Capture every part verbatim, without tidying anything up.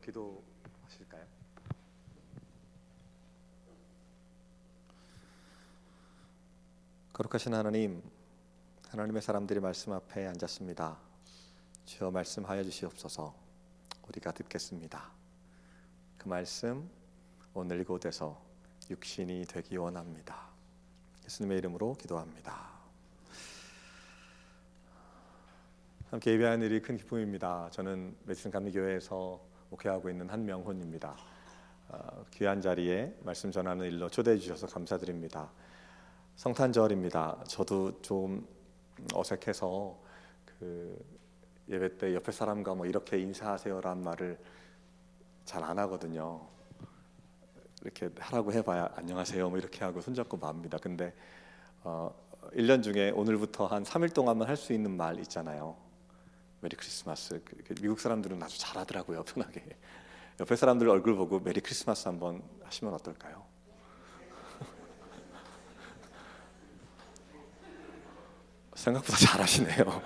기도하실까요? 거룩하신 하나님, 하나님의 사람들이 말씀 앞에 앉았습니다. 주여 말씀하여 주시옵소서. 우리가 듣겠습니다. 그 말씀 오늘 이곳에서 육신이 되기 원합니다. 예수님의 이름으로 기도합니다. 함께 예배하는 일이 큰 기쁨입니다. 저는 메디슨 감리교회에서 목회하고 있는 한명훈입니다. 어, 귀한 자리에 말씀 전하는 일로 초대해 주셔서 감사드립니다. 성탄절입니다. 저도 좀 어색해서 그 예배 때 옆에 사람과 뭐 이렇게 인사하세요라는 말을 잘 안 하거든요. 이렇게 하라고 해봐야 안녕하세요 뭐 이렇게 하고 손잡고 맙니다. 근데 어, 일 년 중에 오늘부터 한 삼 일 동안만 할 수 있는 말 있잖아요. 메리 크리스마스. 미국 사람들은 아주 잘하더라고요. 편하게. 옆에 사람들 얼굴 보고 메리 크리스마스 한번 하시면 어떨까요? 생각보다 잘하시네요.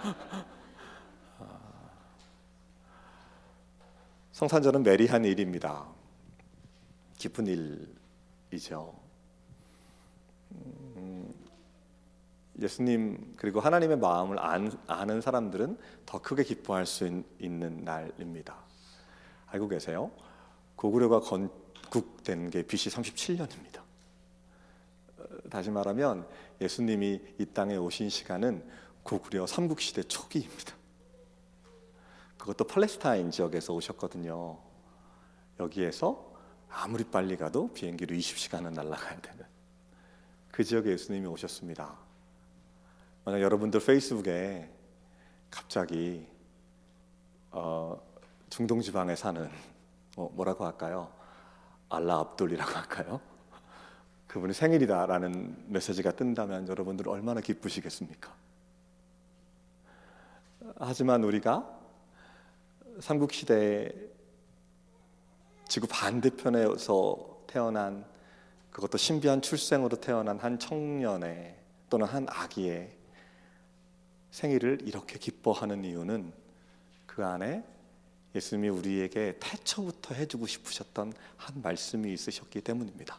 성탄절은 메리한 일입니다. 기쁜 일이죠. 음, 예수님 그리고 하나님의 마음을 아는 사람들은 더 크게 기뻐할 수 있는 날입니다. 알고 계세요? 고구려가 건국된 게 비씨 삼십칠 년입니다. 다시 말하면 예수님이 이 땅에 오신 시간은 고구려 삼국시대 초기입니다. 그것도 팔레스타인 지역에서 오셨거든요. 여기에서 아무리 빨리 가도 비행기로 이십 시간은 날아가야 되는 그 지역에 예수님이 오셨습니다. 만약 여러분들 페이스북에 갑자기 어, 중동 지방에 사는 어, 뭐라고 할까요? 알라 압돌이라고 할까요? 그분이 생일이다라는 메시지가 뜬다면 여러분들 얼마나 기쁘시겠습니까? 하지만 우리가 삼국시대 지구 반대편에서 태어난, 그것도 신비한 출생으로 태어난 한 청년의 또는 한 아기의 생일을 이렇게 기뻐하는 이유는 그 안에 예수님이 우리에게 태초부터 해주고 싶으셨던 한 말씀이 있으셨기 때문입니다.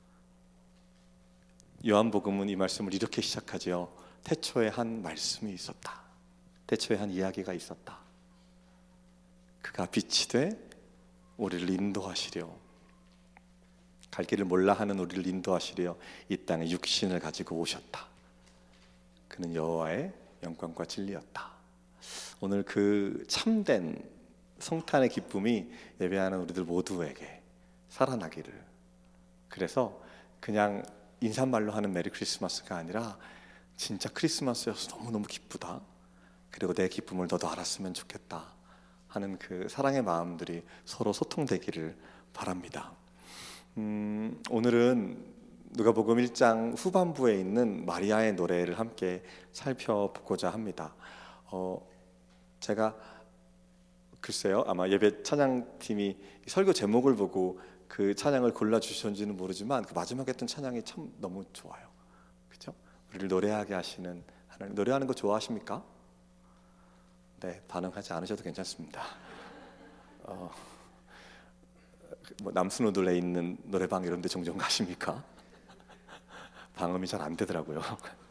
요한복음은 이 말씀을 이렇게 시작하지요. 태초에 한 말씀이 있었다. 태초에 한 이야기가 있었다. 그가 빛이 돼 우리를 인도하시려, 갈 길을 몰라 하는 우리를 인도하시려 이 땅에 육신을 가지고 오셨다. 그는 여호와의 영광과 진리였다. 오늘 그 참된 성탄의 기쁨이 예배하는 우리들 모두에게 살아나기를, 그래서 그냥 인사말로 하는 메리 크리스마스가 아니라 진짜 크리스마스여서 너무너무 기쁘다, 그리고 내 기쁨을 너도 알았으면 좋겠다 하는 그 사랑의 마음들이 서로 소통되기를 바랍니다. 음, 오늘은 누가복음 일 장 후반부에 있는 마리아의 노래를 함께 살펴보고자 합니다. 어, 제가 글쎄요, 아마 예배 찬양팀이 설교 제목을 보고 그 찬양을 골라주셨는지는 모르지만 그 마지막에 했던 찬양이 참 너무 좋아요. 그렇죠? 우리를 노래하게 하시는 하나님. 노래하는 거 좋아하십니까? 네, 반응하지 않으셔도 괜찮습니다. 어, 뭐 남순호들에 있는 노래방 이런 데 종종 가십니까? 방음이 잘 안 되더라고요.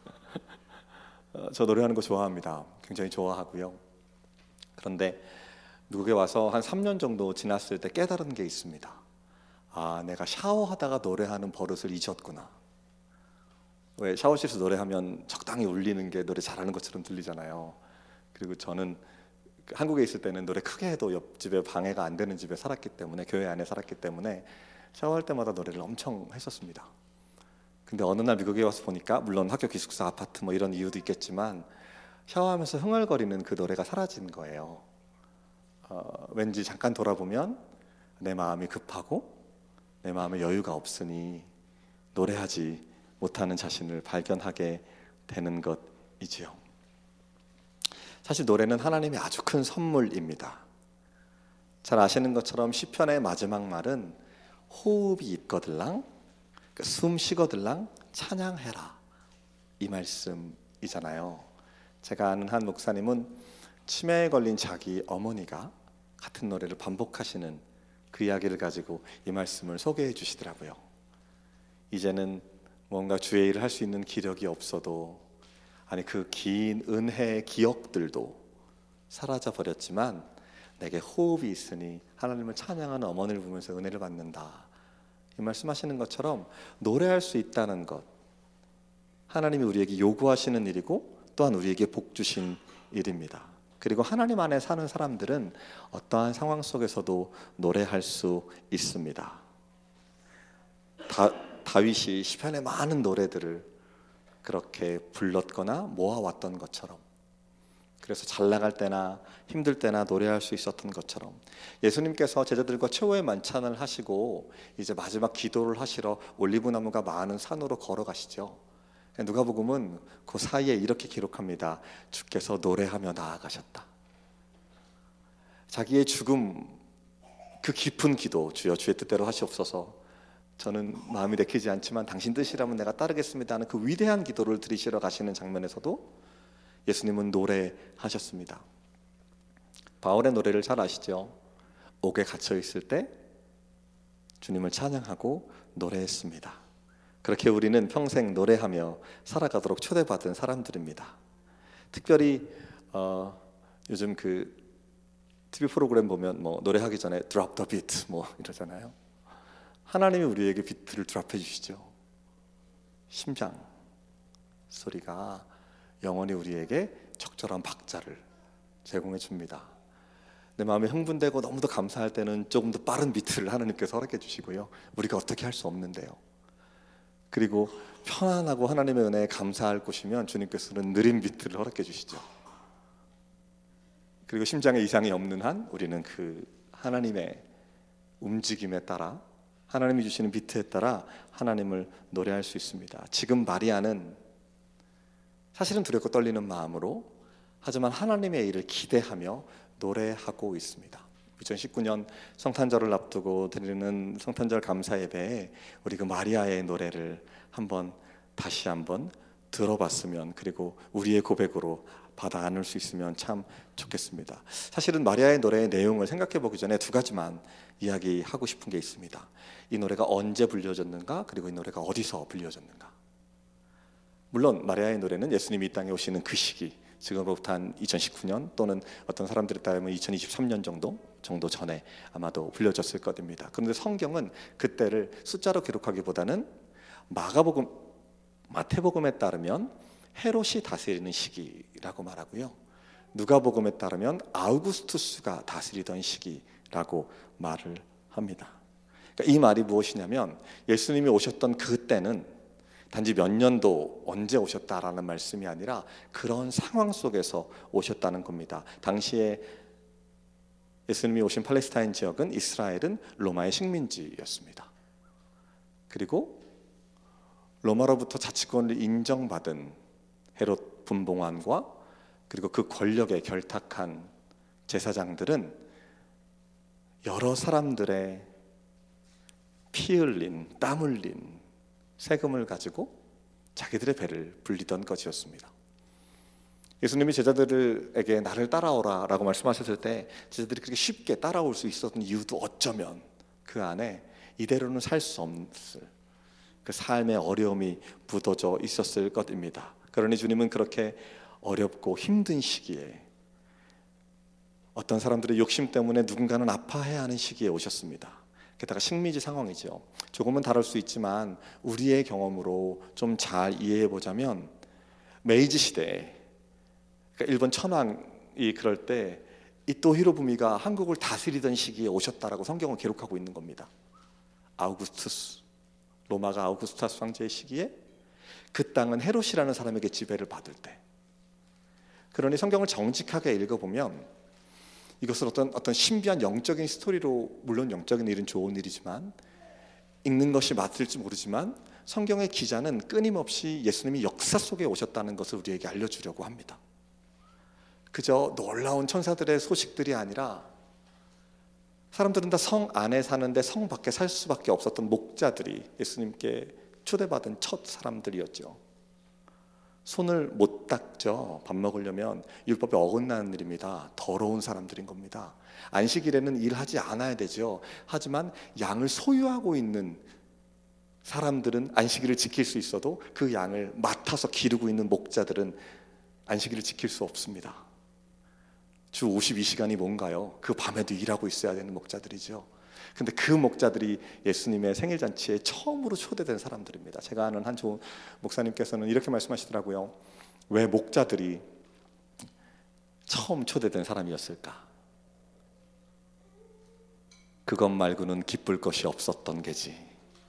어, 저 노래하는 거 좋아합니다. 굉장히 좋아하고요. 그런데 미국에 와서 한 삼 년 정도 지났을 때 깨달은 게 있습니다. 아, 내가 샤워하다가 노래하는 버릇을 잊었구나. 왜 샤워실에서 노래하면 적당히 울리는 게 노래 잘하는 것처럼 들리잖아요. 그리고 저는 한국에 있을 때는 노래 크게 해도 옆집에 방해가 안 되는 집에 살았기 때문에, 교회 안에 살았기 때문에 샤워할 때마다 노래를 엄청 했었습니다. 근데 어느 날 미국에 와서 보니까, 물론 학교 기숙사 아파트 뭐 이런 이유도 있겠지만 샤워하면서 흥얼거리는 그 노래가 사라진 거예요. 어, 왠지 잠깐 돌아보면 내 마음이 급하고 내 마음에 여유가 없으니 노래하지 못하는 자신을 발견하게 되는 것이지요. 사실 노래는 하나님의 아주 큰 선물입니다. 잘 아시는 것처럼 시편의 마지막 말은 호흡이 있거들랑, 그러니까 숨 쉬거들랑 찬양해라, 이 말씀이잖아요. 제가 아는 한 목사님은 치매에 걸린 자기 어머니가 같은 노래를 반복하시는 그 이야기를 가지고 이 말씀을 소개해 주시더라고요. 이제는 뭔가 주의 일을 할 수 있는 기력이 없어도, 아니 그 긴 은혜의 기억들도 사라져 버렸지만 내게 호흡이 있으니 하나님을 찬양하는 어머니를 보면서 은혜를 받는다. 이 말씀하시는 것처럼 노래할 수 있다는 것, 하나님이 우리에게 요구하시는 일이고 또한 우리에게 복 주신 일입니다. 그리고 하나님 안에 사는 사람들은 어떠한 상황 속에서도 노래할 수 있습니다. 다, 다윗이 시편의 많은 노래들을 그렇게 불렀거나 모아왔던 것처럼, 그래서 잘 나갈 때나 힘들 때나 노래할 수 있었던 것처럼, 예수님께서 제자들과 최후의 만찬을 하시고 이제 마지막 기도를 하시러 올리브나무가 많은 산으로 걸어가시죠. 누가복음은 그 사이에 이렇게 기록합니다. 주께서 노래하며 나아가셨다. 자기의 죽음, 그 깊은 기도, 주여 주의 뜻대로 하시옵소서, 저는 마음이 내키지 않지만 당신 뜻이라면 내가 따르겠습니다 하는 그 위대한 기도를 드리시러 가시는 장면에서도 예수님은 노래하셨습니다. 바울의 노래를 잘 아시죠? 옥에 갇혀 있을 때 주님을 찬양하고 노래했습니다. 그렇게 우리는 평생 노래하며 살아가도록 초대받은 사람들입니다. 특별히 어, 요즘 그 티비 프로그램 보면 뭐 노래하기 전에 drop the beat 뭐 이러잖아요. 하나님이 우리에게 비트를 드랍해 주시죠. 심장 소리가 영원히 우리에게 적절한 박자를 제공해 줍니다. 내 마음이 흥분되고 너무도 감사할 때는 조금 더 빠른 비트를 하나님께서 허락해 주시고요. 우리가 어떻게 할 수 없는데요. 그리고 편안하고 하나님의 은혜에 감사할 곳이면 주님께서는 느린 비트를 허락해 주시죠. 그리고 심장에 이상이 없는 한 우리는 그 하나님의 움직임에 따라, 하나님이 주시는 비트에 따라 하나님을 노래할 수 있습니다. 지금 마리아는 사실은 두렵고 떨리는 마음으로, 하지만 하나님의 일을 기대하며 노래하고 있습니다. 이천십구 년 성탄절을 앞두고 드리는 성탄절 감사 예배에 우리 그 마리아의 노래를 한번 다시 한번 들어봤으면, 그리고 우리의 고백으로 받아 안을 수 있으면 참 좋겠습니다. 사실은 마리아의 노래의 내용을 생각해 보기 전에 두 가지만 이야기하고 싶은 게 있습니다. 이 노래가 언제 불려졌는가, 그리고 이 노래가 어디서 불려졌는가. 물론 마리아의 노래는 예수님이 이 땅에 오시는 그 시기, 지금으로부터 한 이천십구 년 또는 어떤 사람들에 따르면 이천이십삼 년 정도 정도 전에 아마도 불려졌을 것입니다. 그런데 성경은 그때를 숫자로 기록하기보다는 마가복음, 마태복음에 따르면 헤롯이 다스리는 시기라고 말하고요, 누가복음에 따르면 아우구스투스가 다스리던 시기라고 말을 합니다. 그러니까 이 말이 무엇이냐면, 예수님이 오셨던 그때는 단지 몇 년도 언제 오셨다라는 말씀이 아니라 그런 상황 속에서 오셨다는 겁니다. 당시에 예수님이 오신 팔레스타인 지역은, 이스라엘은 로마의 식민지였습니다. 그리고 로마로부터 자치권을 인정받은 헤롯 분봉왕과 그리고 그 권력에 결탁한 제사장들은 여러 사람들의 피 흘린, 땀 흘린 세금을 가지고 자기들의 배를 불리던 것이었습니다. 예수님이 제자들에게 나를 따라오라 라고 말씀하셨을 때 제자들이 그렇게 쉽게 따라올 수 있었던 이유도 어쩌면 그 안에 이대로는 살 수 없을 그 삶의 어려움이 묻어져 있었을 것입니다. 그러니 주님은 그렇게 어렵고 힘든 시기에, 어떤 사람들의 욕심 때문에 누군가는 아파해야 하는 시기에 오셨습니다. 게다가 식민지 상황이죠. 조금은 다를 수 있지만 우리의 경험으로 좀 잘 이해해 보자면, 메이지 시대에, 그러니까 일본 천황이 그럴 때 이토 히로부미가 한국을 다스리던 시기에 오셨다라고 성경은 기록하고 있는 겁니다. 아우구스투스, 로마가 아우구스투스 황제의 시기에 그 땅은 헤롯이라는 사람에게 지배를 받을 때, 그러니 성경을 정직하게 읽어보면 이것은 어떤 어떤 신비한 영적인 스토리로, 물론 영적인 일은 좋은 일이지만 읽는 것이 맞을지 모르지만 성경의 기자는 끊임없이 예수님이 역사 속에 오셨다는 것을 우리에게 알려주려고 합니다. 그저 놀라운 천사들의 소식들이 아니라, 사람들은 다 성 안에 사는데 성 밖에 살 수밖에 없었던 목자들이 예수님께 초대받은 첫 사람들이었죠. 손을 못 닦죠. 밥 먹으려면 율법에 어긋나는 일입니다. 더러운 사람들인 겁니다. 안식일에는 일하지 않아야 되죠. 하지만 양을 소유하고 있는 사람들은 안식일을 지킬 수 있어도 그 양을 맡아서 기르고 있는 목자들은 안식일을 지킬 수 없습니다. 주 오십이 시간이 뭔가요? 그 밤에도 일하고 있어야 되는 목자들이죠. 근데 그 목자들이 예수님의 생일잔치에 처음으로 초대된 사람들입니다. 제가 아는 한 좋은 목사님께서는 이렇게 말씀하시더라고요. 왜 목자들이 처음 초대된 사람이었을까? 그것 말고는 기쁠 것이 없었던 게지.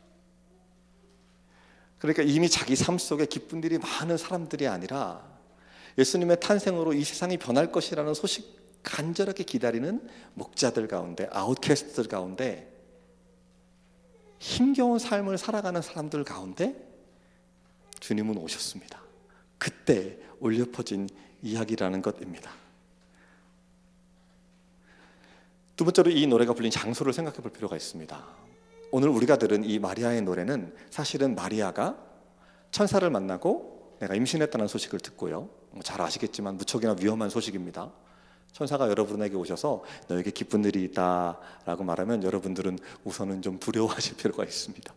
그러니까 이미 자기 삶 속에 기쁜 일이 많은 사람들이 아니라 예수님의 탄생으로 이 세상이 변할 것이라는 소식 간절하게 기다리는 목자들 가운데, 아웃캐스트들 가운데, 힘겨운 삶을 살아가는 사람들 가운데 주님은 오셨습니다. 그때 울려 퍼진 이야기라는 것입니다. 두 번째로 이 노래가 불린 장소를 생각해 볼 필요가 있습니다. 오늘 우리가 들은 이 마리아의 노래는 사실은 마리아가 천사를 만나고 내가 임신했다는 소식을 듣고요, 잘 아시겠지만 무척이나 위험한 소식입니다. 천사가 여러분에게 오셔서 너에게 기쁜 일이 있다라고 말하면 여러분들은 우선은 좀 두려워하실 필요가 있습니다.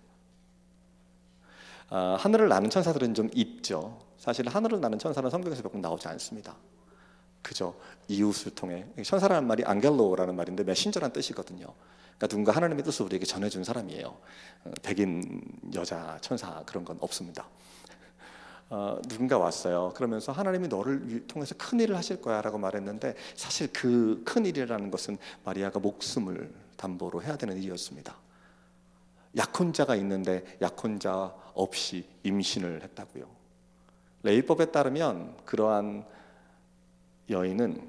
아, 하늘을 나는 천사들은 좀 있죠. 사실 하늘을 나는 천사는 성경에서 몇 번 나오지 않습니다. 그저 이웃을 통해, 천사라는 말이 안겔로라는 말인데 메신저란 뜻이거든요. 그러니까 누군가 하나님의 뜻을 우리에게 전해준 사람이에요. 백인 여자 천사 그런 건 없습니다. 어, 누군가 왔어요. 그러면서 하나님이 너를 통해서 큰 일을 하실 거야 라고 말했는데, 사실 그 큰 일이라는 것은 마리아가 목숨을 담보로 해야 되는 일이었습니다. 약혼자가 있는데 약혼자 없이 임신을 했다고요. 레위법에 따르면 그러한 여인은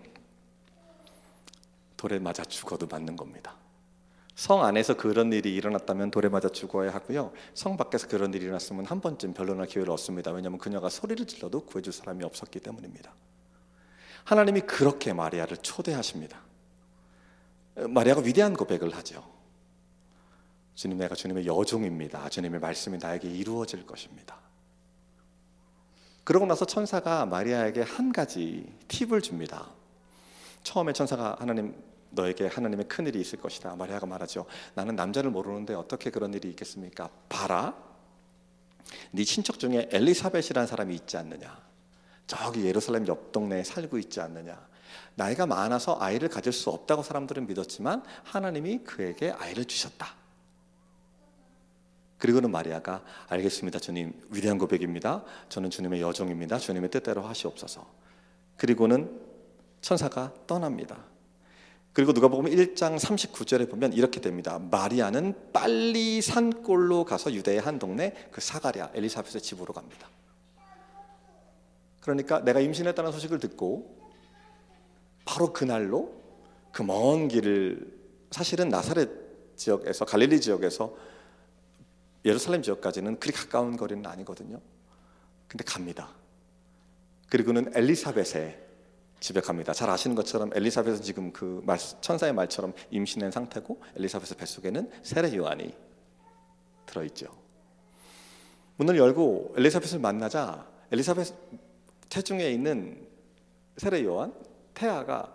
돌에 맞아 죽어도 맞는 겁니다. 성 안에서 그런 일이 일어났다면 돌에 맞아 죽어야 하고요, 성 밖에서 그런 일이 일어났으면 한 번쯤 변론할 기회를 얻습니다. 왜냐하면 그녀가 소리를 질러도 구해줄 사람이 없었기 때문입니다. 하나님이 그렇게 마리아를 초대하십니다. 마리아가 위대한 고백을 하죠. 주님, 내가 주님의 여종입니다. 주님의 말씀이 나에게 이루어질 것입니다. 그러고 나서 천사가 마리아에게 한 가지 팁을 줍니다. 처음에 천사가 하나님, 너에게 하나님의 큰일이 있을 것이다. 마리아가 말하죠. 나는 남자를 모르는데 어떻게 그런 일이 있겠습니까? 봐라, 네 친척 중에 엘리사벳이라는 사람이 있지 않느냐. 저기 예루살렘 옆 동네에 살고 있지 않느냐. 나이가 많아서 아이를 가질 수 없다고 사람들은 믿었지만 하나님이 그에게 아이를 주셨다. 그리고는 마리아가 알겠습니다 주님, 위대한 고백입니다. 저는 주님의 여종입니다. 주님의 뜻대로 하시옵소서. 그리고는 천사가 떠납니다. 그리고 누가복음 일 장 삼십구 절에 보면 이렇게 됩니다. 마리아는 빨리 산골로 가서 유대의 한 동네 그 사가랴 엘리사벳의 집으로 갑니다. 그러니까 내가 임신했다는 소식을 듣고 바로 그날로 그 먼 길을, 사실은 나사렛 지역에서, 갈릴리 지역에서 예루살렘 지역까지는 그리 가까운 거리는 아니거든요. 근데 갑니다. 그리고는 엘리사벳의 집에 갑니다. 잘 아시는 것처럼 엘리사벳은 지금 그 말, 천사의 말처럼 임신한 상태고 엘리사벳의 뱃속에는 세례 요한이 들어있죠. 문을 열고 엘리사벳을 만나자 엘리사벳 태중에 있는 세례 요한 태아가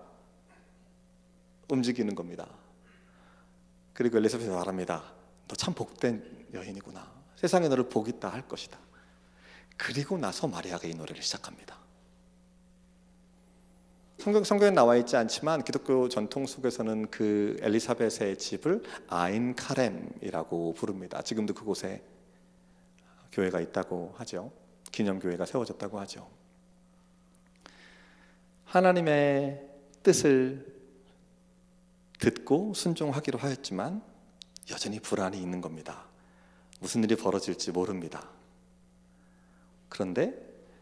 움직이는 겁니다. 그리고 엘리사벳이 말합니다. 너 참 복된 여인이구나. 세상에 너를 복 있다 할 것이다. 그리고 나서 마리아가 이 노래를 시작합니다. 성경, 성경에 나와 있지 않지만 기독교 전통 속에서는 그 엘리사벳의 집을 아인 카렘이라고 부릅니다. 지금도 그곳에 교회가 있다고 하죠. 기념교회가 세워졌다고 하죠. 하나님의 뜻을 듣고 순종하기로 하였지만 여전히 불안이 있는 겁니다. 무슨 일이 벌어질지 모릅니다. 그런데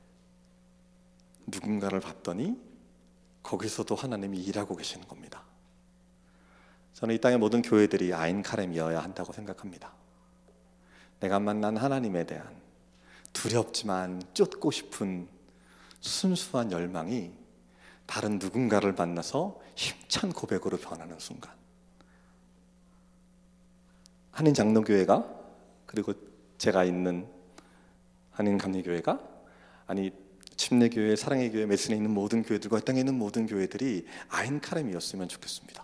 누군가를 봤더니 거기서도 하나님이 일하고 계시는 겁니다. 저는 이 땅의 모든 교회들이 아인 카렘이어야 한다고 생각합니다. 내가 만난 하나님에 대한 두렵지만 쫓고 싶은 순수한 열망이 다른 누군가를 만나서 힘찬 고백으로 변하는 순간, 한인 장로교회가, 그리고 제가 있는 한인 감리교회가, 아니 침례교회, 사랑의 교회, 메슨에 있는 모든 교회들과 땅에 있는 모든 교회들이 아인 카렘이었으면 좋겠습니다.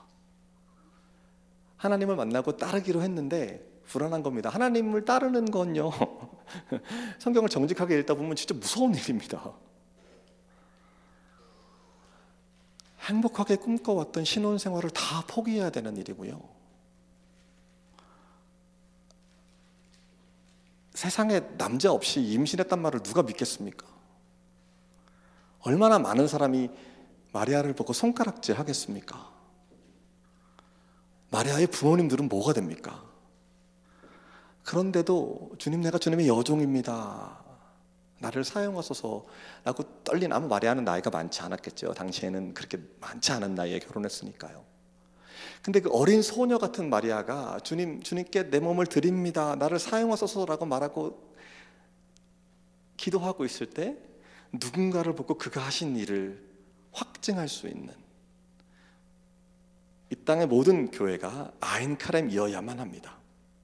하나님을 만나고 따르기로 했는데 불안한 겁니다. 하나님을 따르는 건요 성경을 정직하게 읽다 보면 진짜 무서운 일입니다. 행복하게 꿈꿔왔던 신혼생활을 다 포기해야 되는 일이고요. 세상에 남자 없이 임신했단 말을 누가 믿겠습니까? 얼마나 많은 사람이 마리아를 보고 손가락질 하겠습니까? 마리아의 부모님들은 뭐가 됩니까? 그런데도 주님, 내가 주님의 여종입니다, 나를 사용하소서 라고 떨린, 아마 마리아는 나이가 많지 않았겠죠. 당시에는 그렇게 많지 않은 나이에 결혼했으니까요. 근데 그 어린 소녀 같은 마리아가 주님, 주님께 내 몸을 드립니다, 나를 사용하소서라고 말하고 기도하고 있을 때 누군가를 보고 그가 하신 일을 확증할 수 있는, 이 땅의 모든 교회가 아인 카렘이어야만 합니다.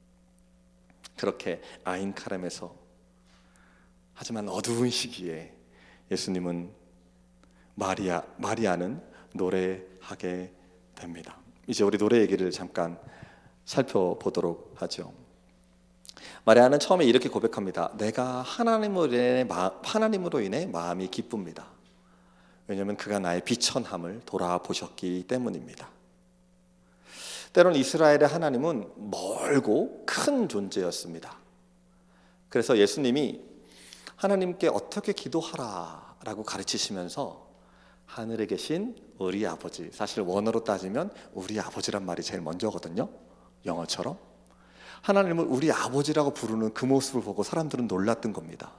그렇게 아인 카렘에서, 하지만 어두운 시기에 예수님은 마리아, 마리아는 노래하게 됩니다. 이제 우리 노래 얘기를 잠깐 살펴보도록 하죠. 마리아는 처음에 이렇게 고백합니다. 내가 하나님으로 인해, 하나님으로 인해 마음이 기쁩니다. 왜냐하면 그가 나의 비천함을 돌아보셨기 때문입니다. 때론 이스라엘의 하나님은 멀고 큰 존재였습니다. 그래서 예수님이 하나님께 어떻게 기도하라 라고 가르치시면서 하늘에 계신 우리 아버지, 사실 원어로 따지면 우리 아버지란 말이 제일 먼저거든요, 영어처럼. 하나님을 우리 아버지라고 부르는 그 모습을 보고 사람들은 놀랐던 겁니다.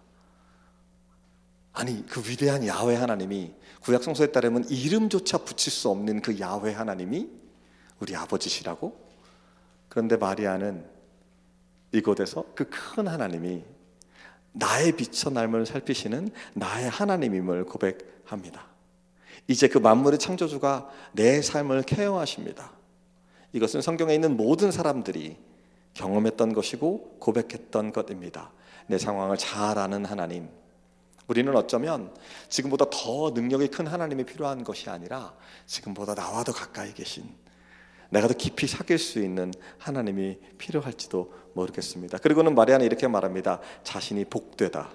아니, 그 위대한 야훼 하나님이, 구약 성서에 따르면 이름조차 붙일 수 없는 그 야훼 하나님이 우리 아버지시라고? 그런데 마리아는 이곳에서 그 큰 하나님이 나의 빛의 날을 살피시는 나의 하나님임을 고백합니다. 이제 그 만물의 창조주가 내 삶을 케어하십니다. 이것은 성경에 있는 모든 사람들이 경험했던 것이고 고백했던 것입니다. 내 상황을 잘 아는 하나님. 우리는 어쩌면 지금보다 더 능력이 큰 하나님이 필요한 것이 아니라 지금보다 나와 더 가까이 계신, 내가 더 깊이 사귈 수 있는 하나님이 필요할지도 모르겠습니다. 그리고는 마리아는 이렇게 말합니다. 자신이 복되다.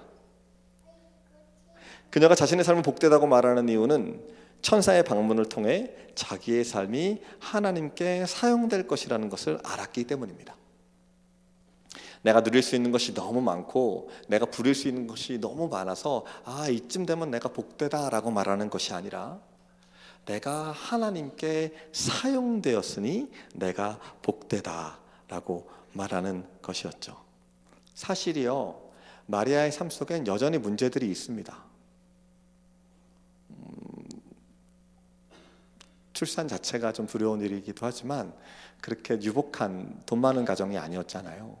그녀가 자신의 삶을 복되다고 말하는 이유는 천사의 방문을 통해 자기의 삶이 하나님께 사용될 것이라는 것을 알았기 때문입니다. 내가 누릴 수 있는 것이 너무 많고 내가 부릴 수 있는 것이 너무 많아서 아, 이쯤 되면 내가 복되다라고 말하는 것이 아니라 내가 하나님께 사용되었으니 내가 복되다라고 말하는 것이었죠. 사실이요, 마리아의 삶 속엔 여전히 문제들이 있습니다. 음, 출산 자체가 좀 두려운 일이기도 하지만 그렇게 유복한 돈 많은 가정이 아니었잖아요.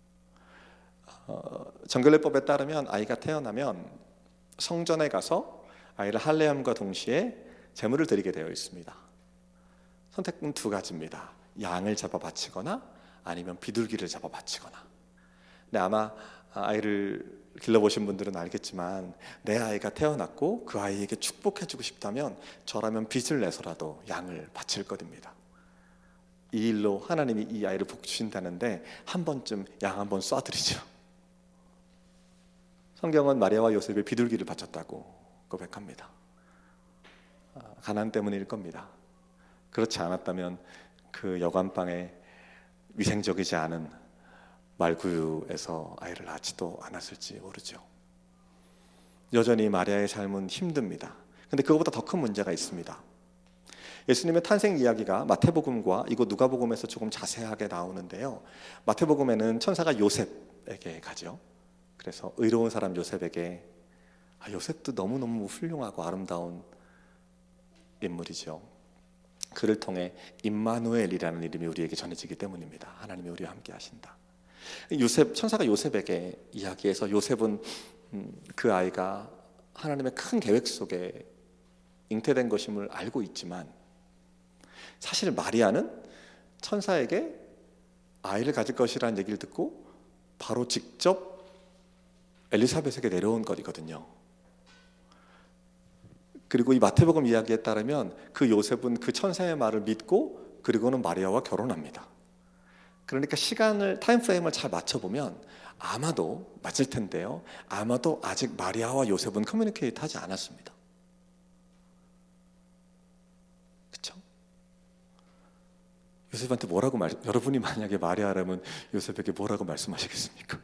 어, 정결례법에 따르면 아이가 태어나면 성전에 가서 아이를 할례함과 동시에 제물을 드리게 되어 있습니다. 선택은 두 가지입니다. 양을 잡아 바치거나 아니면 비둘기를 잡아 바치거나. 근데 아마 아이를 길러보신 분들은 알겠지만 내 아이가 태어났고 그 아이에게 축복해주고 싶다면 저라면 빚을 내서라도 양을 바칠 것입니다. 이 일로 하나님이 이 아이를 복 주신다는데 한 번쯤 양 한 번 쏴드리죠. 성경은 마리아와 요셉이 비둘기를 바쳤다고 고백합니다. 가난 때문일 겁니다. 그렇지 않았다면 그 여관방에 위생적이지 않은 말구유에서 아이를 낳지도 않았을지 모르죠. 여전히 마리아의 삶은 힘듭니다. 그런데 그것보다 더 큰 문제가 있습니다. 예수님의 탄생 이야기가 마태복음과 이곳 누가복음에서 조금 자세하게 나오는데요, 마태복음에는 천사가 요셉에게 가죠. 그래서 의로운 사람 요셉에게, 아, 요셉도 너무너무 훌륭하고 아름다운 인물이죠. 그를 통해 임마누엘이라는 이름이 우리에게 전해지기 때문입니다. 하나님이 우리와 함께 하신다. 요셉, 천사가 요셉에게 이야기해서 요셉은 음, 그 아이가 하나님의 큰 계획 속에 잉태된 것임을 알고 있지만 사실 마리아는 천사에게 아이를 가질 것이라는 얘기를 듣고 바로 직접 엘리사벳에게 내려온 것이거든요. 그리고 이 마태복음 이야기에 따르면 그 요셉은 그 천사의 말을 믿고 그리고는 마리아와 결혼합니다. 그러니까 시간을 타임프레임을 잘 맞춰보면 아마도 맞을 텐데요, 아마도 아직 마리아와 요셉은 커뮤니케이트 하지 않았습니다. 그렇죠? 요셉한테 뭐라고 말, 여러분이 만약에 마리아라면 요셉에게 뭐라고 말씀하시겠습니까?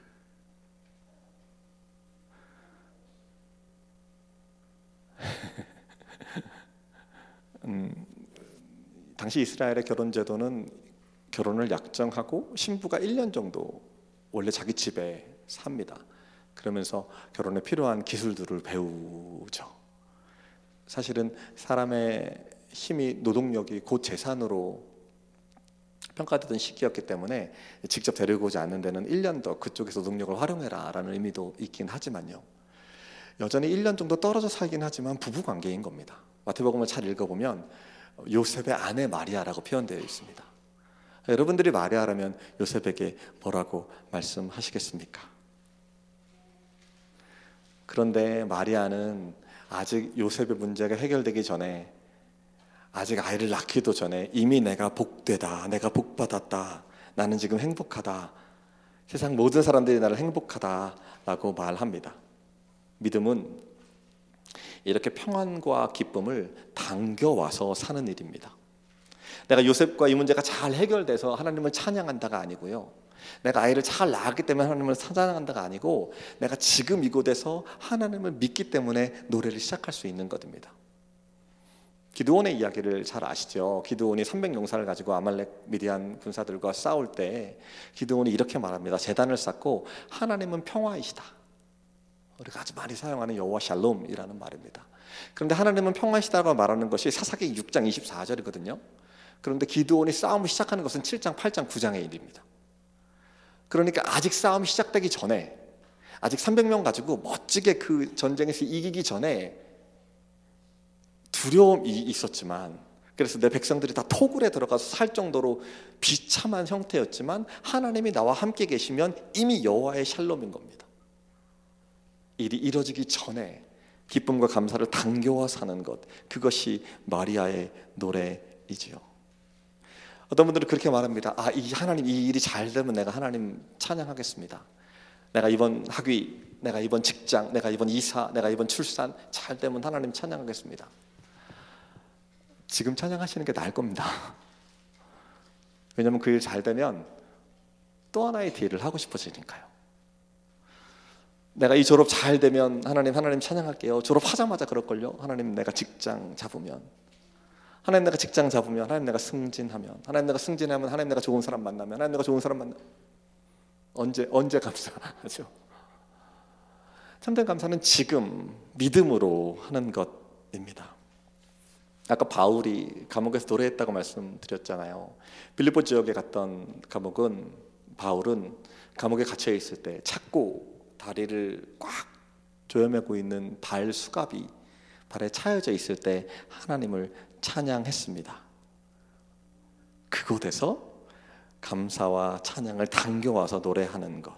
음, 당시 이스라엘의 결혼 제도는 결혼을 약정하고 신부가 일 년 정도 원래 자기 집에 삽니다. 그러면서 결혼에 필요한 기술들을 배우죠. 사실은 사람의 힘이, 노동력이 곧 재산으로 평가되던 시기였기 때문에 직접 데리고 오지 않는 데는 일 년 더 그쪽에서 노동력을 활용해라 라는 의미도 있긴 하지만요, 여전히 일 년 정도 떨어져 살긴 하지만 부부관계인 겁니다. 마태복음을 잘 읽어보면 요셉의 아내 마리아라고 표현되어 있습니다. 여러분들이 마리아라면 요셉에게 뭐라고 말씀하시겠습니까? 그런데 마리아는 아직 요셉의 문제가 해결되기 전에, 아직 아이를 낳기도 전에 이미 내가 복되다, 내가 복받았다, 나는 지금 행복하다, 세상 모든 사람들이 나를 행복하다라고 말합니다. 믿음은 이렇게 평안과 기쁨을 당겨와서 사는 일입니다. 내가 요셉과 이 문제가 잘 해결돼서 하나님을 찬양한다가 아니고요, 내가 아이를 잘 낳았기 때문에 하나님을 찬양한다가 아니고, 내가 지금 이곳에서 하나님을 믿기 때문에 노래를 시작할 수 있는 것입니다. 기드온의 이야기를 잘 아시죠? 기드온이 삼백 용사를 가지고 아말렉 미디안 군사들과 싸울 때 기드온이 이렇게 말합니다. 제단을 쌓고 하나님은 평화이시다. 우리가 아주 많이 사용하는 여호와 샬롬이라는 말입니다. 그런데 하나님은 평화이시다고 말하는 것이 사사기 육 장 이십사 절이거든요. 그런데 기드온이 싸움을 시작하는 것은 칠 장, 팔 장, 구 장의 일입니다. 그러니까 아직 싸움이 시작되기 전에, 아직 삼백 명 가지고 멋지게 그 전쟁에서 이기기 전에 두려움이 있었지만, 그래서 내 백성들이 다 토굴에 들어가서 살 정도로 비참한 형태였지만 하나님이 나와 함께 계시면 이미 여호와의 샬롬인 겁니다. 일이 이루어지기 전에 기쁨과 감사를 당겨와 사는 것, 그것이 마리아의 노래이지요. 어떤 분들은 그렇게 말합니다. 아, 이 하나님, 이 일이 잘 되면 내가 하나님 찬양하겠습니다. 내가 이번 학위, 내가 이번 직장, 내가 이번 이사, 내가 이번 출산 잘 되면 하나님 찬양하겠습니다. 지금 찬양하시는 게 나을 겁니다. 왜냐하면 그 일 잘 되면 또 하나의 딜을 하고 싶어지니까요. 내가 이 졸업 잘 되면 하나님, 하나님 찬양할게요. 졸업하자마자 그럴걸요. 하나님, 내가 직장 잡으면, 하나님 내가 직장 잡으면, 하나님 내가 승진하면, 하나님 내가 승진하면, 하나님 내가 좋은 사람 만나면, 하나님 내가 좋은 사람 만나. 언제 언제 감사하죠? 참된 감사는 지금 믿음으로 하는 것입니다. 아까 바울이 감옥에서 노래했다고 말씀드렸잖아요. 빌립보 지역에 갔던 감옥은, 바울은 감옥에 갇혀 있을 때 찾고 다리를 꽉 조여매고 있는 발 수갑이 발에 차여져 있을 때 하나님을 찬양했습니다. 그곳에서 감사와 찬양을 당겨와서 노래하는 것,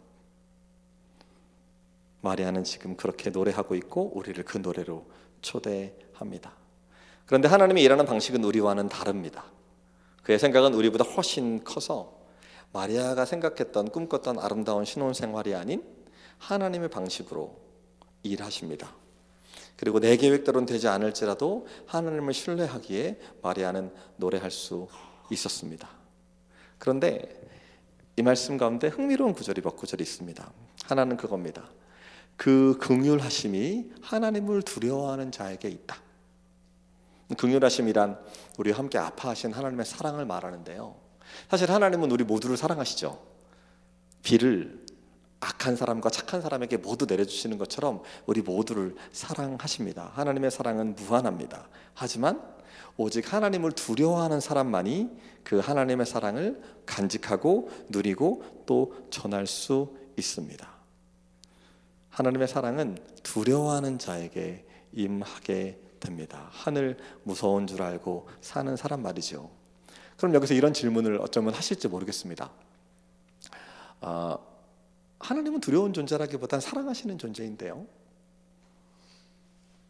마리아는 지금 그렇게 노래하고 있고 우리를 그 노래로 초대합니다. 그런데 하나님이 일하는 방식은 우리와는 다릅니다. 그의 생각은 우리보다 훨씬 커서 마리아가 생각했던, 꿈꿨던 아름다운 신혼생활이 아닌 하나님의 방식으로 일하십니다. 그리고 내 계획대로는 되지 않을지라도 하나님을 신뢰하기에 마리아는 노래할 수 있었습니다. 그런데 이 말씀 가운데 흥미로운 구절이 몇 구절이 있습니다. 하나는 그겁니다. 그 긍휼하심이 하나님을 두려워하는 자에게 있다. 긍휼하심이란 우리와 함께 아파하신 하나님의 사랑을 말하는데요, 사실 하나님은 우리 모두를 사랑하시죠. 비를 악한 사람과 착한 사람에게 모두 내려주시는 것처럼 우리 모두를 사랑하십니다. 하나님의 사랑은 무한합니다. 하지만 오직 하나님을 두려워하는 사람만이 그 하나님의 사랑을 간직하고 누리고 또 전할 수 있습니다. 하나님의 사랑은 두려워하는 자에게 임하게 됩니다. 하늘 무서운 줄 알고 사는 사람 말이죠. 그럼 여기서 이런 질문을 어쩌면 하실지 모르겠습니다. 아, 하나님은 두려운 존재라기보단 사랑하시는 존재인데요,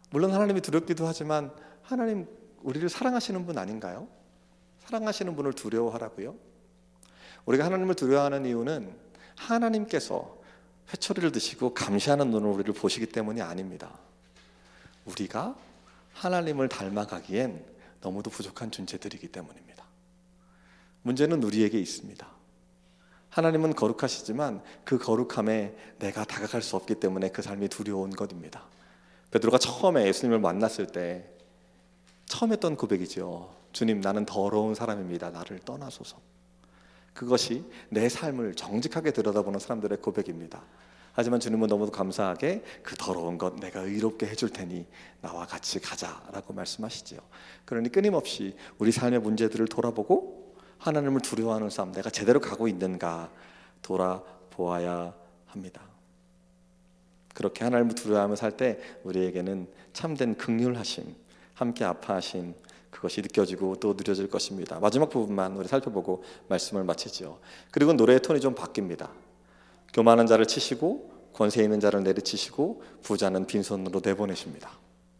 물론 하나님이 두렵기도 하지만 하나님 우리를 사랑하시는 분 아닌가요? 사랑하시는 분을 두려워하라고요? 우리가 하나님을 두려워하는 이유는 하나님께서 회초리를 드시고 감시하는 눈으로 우리를 보시기 때문이 아닙니다. 우리가 하나님을 닮아가기엔 너무도 부족한 존재들이기 때문입니다. 문제는 우리에게 있습니다. 하나님은 거룩하시지만 그 거룩함에 내가 다가갈 수 없기 때문에 그 삶이 두려운 것입니다. 베드로가 처음에 예수님을 만났을 때 처음 했던 고백이죠. 주님, 나는 더러운 사람입니다. 나를 떠나소서. 그것이 내 삶을 정직하게 들여다보는 사람들의 고백입니다. 하지만 주님은 너무도 감사하게 그 더러운 것 내가 의롭게 해줄 테니 나와 같이 가자라고 말씀하시지요. 그러니 끊임없이 우리 삶의 문제들을 돌아보고 하나님을 두려워하는 삶, 내가 제대로 가고 있는가 돌아보아야 합니다. 그렇게 하나님을 두려워하며 살 때 우리에게는 참된 긍휼하심, 함께 아파하심, 그것이 느껴지고 또 누려질 것입니다. 마지막 부분만 우리 살펴보고 말씀을 마치지요. 그리고 노래의 톤이 좀 바뀝니다. 교만한 자를 치시고 권세 있는 자를 내리치시고 부자는 빈손으로 내보내십니다.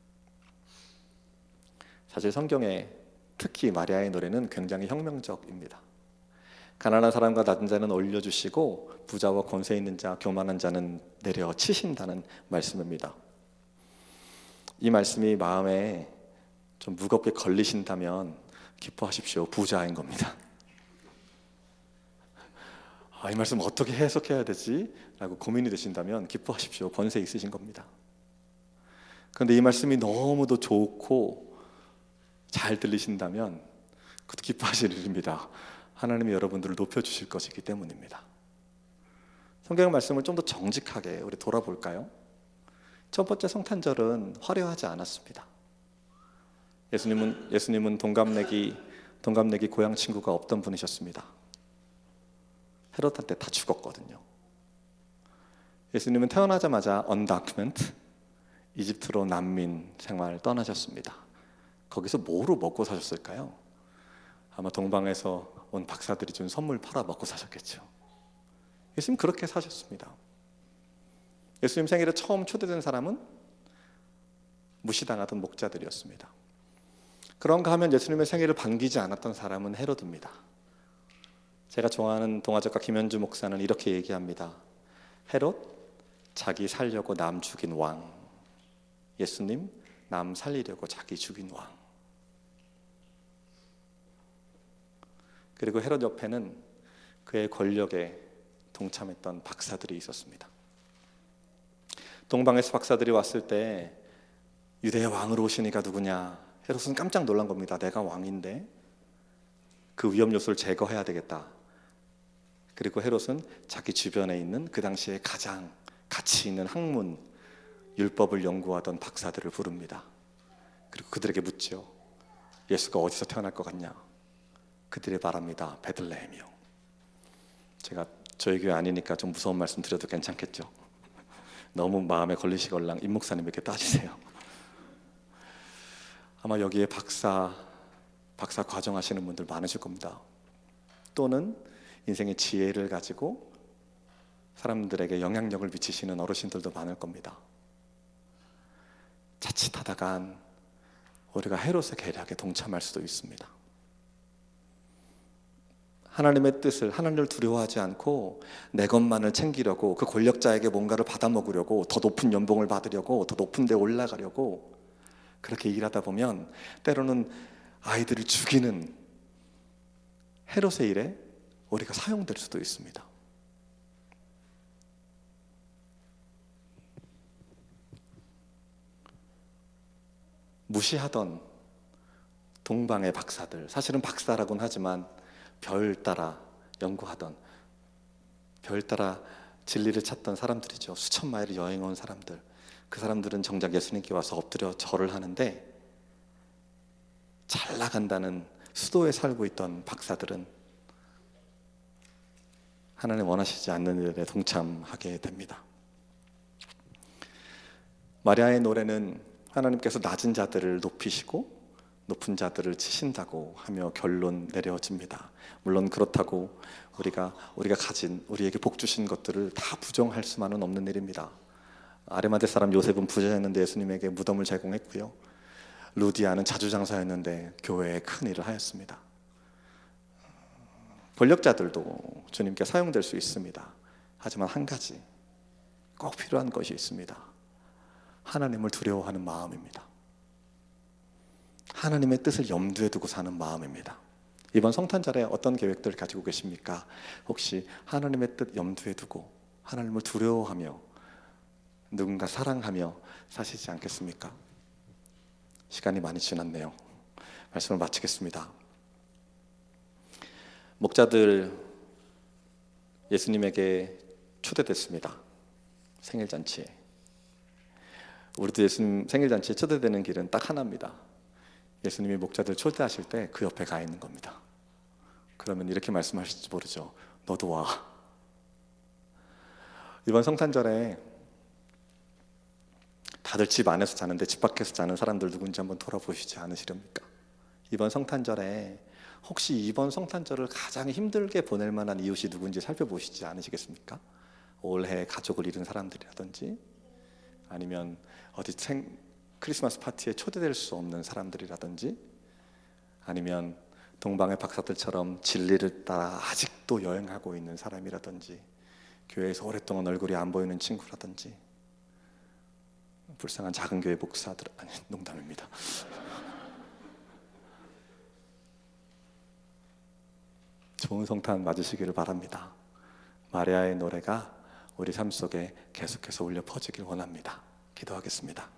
사실 성경에 특히 마리아의 노래는 굉장히 혁명적입니다. 가난한 사람과 낮은 자는 올려주시고 부자와 권세 있는 자, 교만한 자는 내려치신다는 말씀입니다. 이 말씀이 마음에 좀 무겁게 걸리신다면 기뻐하십시오. 부자인 겁니다. 아, 이 말씀 어떻게 해석해야 되지? 라고 고민이 되신다면 기뻐하십시오. 권세 있으신 겁니다. 그런데 이 말씀이 너무도 좋고 잘 들리신다면 그것도 기뻐하실 일입니다. 하나님이 여러분들을 높여주실 것이기 때문입니다. 성경 말씀을 좀 더 정직하게 우리 돌아볼까요? 첫 번째 성탄절은 화려하지 않았습니다. 예수님은, 예수님은 동갑내기, 동갑내기 고향 친구가 없던 분이셨습니다. 헤롯한테 다 죽었거든요. 예수님은 태어나자마자 언다큐멘트 이집트로 난민 생활 떠나셨습니다. 거기서 뭐로 먹고 사셨을까요? 아마 동방에서 온 박사들이 준 선물 팔아 먹고 사셨겠죠. 예수님 그렇게 사셨습니다. 예수님 생일에 처음 초대된 사람은 무시당하던 목자들이었습니다. 그런가 하면 예수님의 생일을 반기지 않았던 사람은 헤롯입니다. 제가 좋아하는 동화작가 김현주 목사는 이렇게 얘기합니다. 헤롯, 자기 살려고 남 죽인 왕. 예수님, 남 살리려고 자기 죽인 왕. 그리고 헤롯 옆에는 그의 권력에 동참했던 박사들이 있었습니다. 동방에서 박사들이 왔을 때 유대의 왕으로 오시니까 누구냐? 헤롯은 깜짝 놀란 겁니다. 내가 왕인데 그 위험 요소를 제거해야 되겠다. 그리고 헤롯은 자기 주변에 있는 그 당시에 가장 가치 있는 학문, 율법을 연구하던 박사들을 부릅니다. 그리고 그들에게 묻죠. 예수가 어디서 태어날 것 같냐? 그들이 말합니다. 베들레헴이요. 제가 저희 교회 아니니까 좀 무서운 말씀 드려도 괜찮겠죠? 너무 마음에 걸리시걸랑 임 목사님에게 따지세요. 아마 여기에 박사, 박사 과정 하시는 분들 많으실 겁니다. 또는 인생의 지혜를 가지고 사람들에게 영향력을 미치시는 어르신들도 많을 겁니다. 자칫하다간 우리가 헤롯의 계략에 동참할 수도 있습니다. 하나님의 뜻을, 하나님을 두려워하지 않고 내 것만을 챙기려고, 그 권력자에게 뭔가를 받아먹으려고, 더 높은 연봉을 받으려고, 더 높은 데 올라가려고 그렇게 일하다 보면 때로는 아이들을 죽이는 헤롯의 일에 우리가 사용될 수도 있습니다. 무시하던 동방의 박사들, 사실은 박사라고는 하지만 별 따라 연구하던, 별 따라 진리를 찾던 사람들이죠. 수천 마일을 여행한 사람들. 그 사람들은 정작 예수님께 와서 엎드려 절을 하는데, 잘 나간다는 수도에 살고 있던 박사들은 하나님 원하시지 않는 일에 동참하게 됩니다. 마리아의 노래는 하나님께서 낮은 자들을 높이시고 높은 자들을 치신다고 하며 결론 내려집니다. 물론 그렇다고 우리가 우리가 가진, 우리에게 복 주신 것들을 다 부정할 수만은 없는 일입니다. 아리마대 사람 요셉은 부자였는데 예수님에게 무덤을 제공했고요. 루디아는 자주장사였는데 교회에 큰 일을 하였습니다. 권력자들도 주님께 사용될 수 있습니다. 하지만 한 가지 꼭 필요한 것이 있습니다. 하나님을 두려워하는 마음입니다. 하나님의 뜻을 염두에 두고 사는 마음입니다. 이번 성탄절에 어떤 계획들 가지고 계십니까? 혹시 하나님의 뜻 염두에 두고 하나님을 두려워하며 누군가 사랑하며 사시지 않겠습니까? 시간이 많이 지났네요. 말씀을 마치겠습니다. 목자들 예수님에게 초대됐습니다. 생일잔치에. 우리도 예수님 생일잔치에 초대되는 길은 딱 하나입니다. 예수님이 목자들 초대하실 때 그 옆에 가 있는 겁니다. 그러면 이렇게 말씀하실지 모르죠. 너도 와. 이번 성탄절에 다들 집 안에서 자는데 집 밖에서 자는 사람들 누군지 한번 돌아보시지 않으시렵니까? 이번 성탄절에 혹시 이번 성탄절을 가장 힘들게 보낼 만한 이웃이 누군지 살펴보시지 않으시겠습니까? 올해 가족을 잃은 사람들이라든지 아니면 어디 생, 크리스마스 파티에 초대될 수 없는 사람들이라든지 아니면 동방의 박사들처럼 진리를 따라 아직도 여행하고 있는 사람이라든지 교회에서 오랫동안 얼굴이 안 보이는 친구라든지 불쌍한 작은 교회 목사들, 아니 농담입니다. 좋은 성탄 맞으시기를 바랍니다. 마리아의 노래가 우리 삶 속에 계속해서 울려 퍼지길 원합니다. 기도하겠습니다.